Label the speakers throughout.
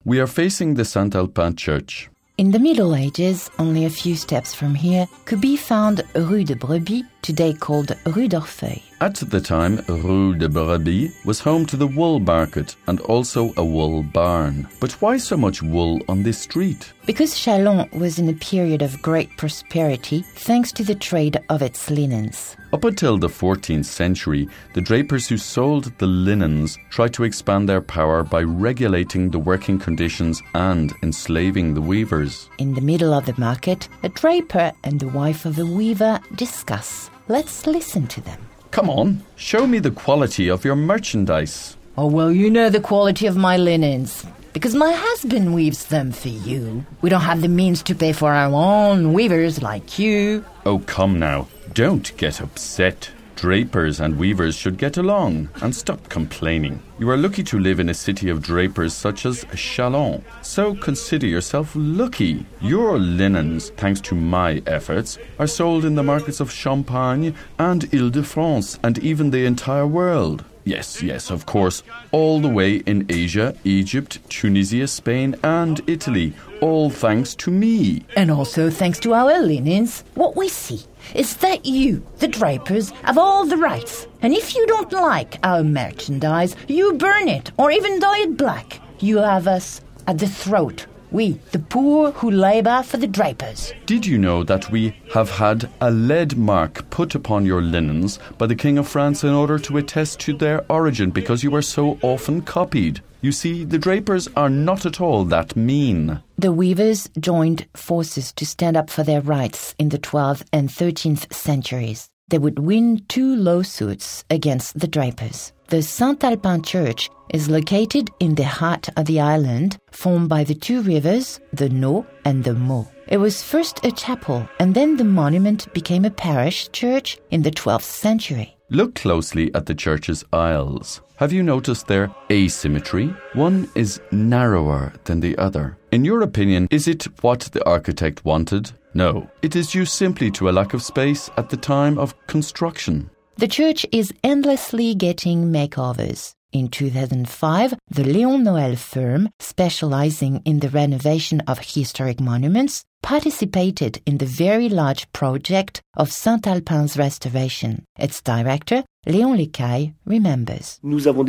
Speaker 1: We are facing the Saint-Alpin church.
Speaker 2: In the Middle Ages, only a few steps from here, could be found Rue de Brebis, today called Rue d'Orfeuille.
Speaker 1: At the time, Rue de Brebis was home to the wool market and also a wool barn. But why so much wool on this street?
Speaker 2: Because Châlons was in a period of great prosperity thanks to the trade of its linens.
Speaker 1: Up until the 14th century, the drapers who sold the linens tried to expand their power by regulating the working conditions and enslaving the weavers.
Speaker 2: In the middle of the market, a draper and the wife of a weaver discuss. Let's listen to them.
Speaker 1: Come on, show me the quality of your merchandise.
Speaker 2: Oh, well, you know the quality of my linens. Because my husband weaves them for you. We don't have the means to pay for our own weavers like you.
Speaker 1: Oh, come now. Don't get upset. Drapers and weavers should get along and stop complaining. You are lucky to live in a city of drapers such as Châlons. So consider yourself lucky. Your linens, thanks to my efforts, are sold in the markets of Champagne and Ile-de-France and even the entire world. Yes, of course, all the way in Asia, Egypt, Tunisia, Spain and Italy, all thanks to me.
Speaker 2: And also thanks to our linens. What we see is that you, the drapers, have all the rights. And if you don't like our merchandise, you burn it or even dye it black. You have us at the throat. We, the poor who labour for the drapers.
Speaker 1: Did you know that we have had a lead mark put upon your linens by the King of France in order to attest to their origin because you were so often copied? You see, the drapers are not at all that mean.
Speaker 2: The weavers joined forces to stand up for their rights in the 12th and 13th centuries. They would win 2 lawsuits against the drapers. The Saint-Alpin church is located in the heart of the island, formed by the 2 rivers, the No and the Mo. It was first a chapel, and then the monument became a parish church in the 12th century.
Speaker 1: Look closely at the church's aisles. Have you noticed their asymmetry? One is narrower than the other. In your opinion, is it what the architect wanted? No, it is due simply to a lack of space at the time of construction.
Speaker 2: The church is endlessly getting makeovers. In 2005, the Léon Noël firm, specializing in the renovation of historic monuments, participated in the very large project of Saint-Alpin's restoration. Its director, Léon Lecaille, remembers.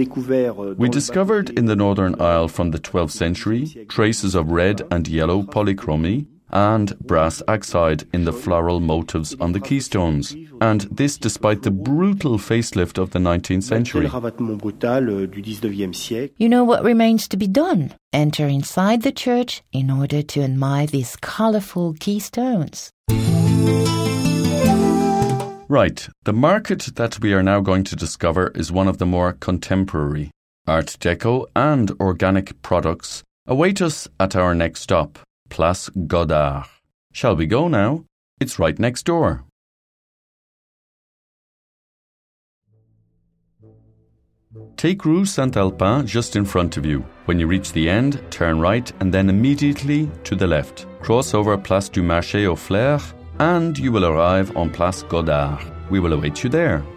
Speaker 1: We discovered in the Northern Isle from the 12th century traces of red and yellow polychromy and brass oxide in the floral motifs on the keystones, and this despite the brutal facelift of the 19th century.
Speaker 2: You know what remains to be done? Enter inside the church in order to admire these colorful keystones.
Speaker 1: Right, the market that we are now going to discover is one of the more contemporary. Art Deco and organic products await us at our next stop, Place Godard. Shall we go now? It's right next door. Take Rue Saint-Alpin just in front of you. When you reach the end, turn right and then immediately to the left. Cross over Place du Marché aux Fleurs and you will arrive on Place Godard. We will await you there.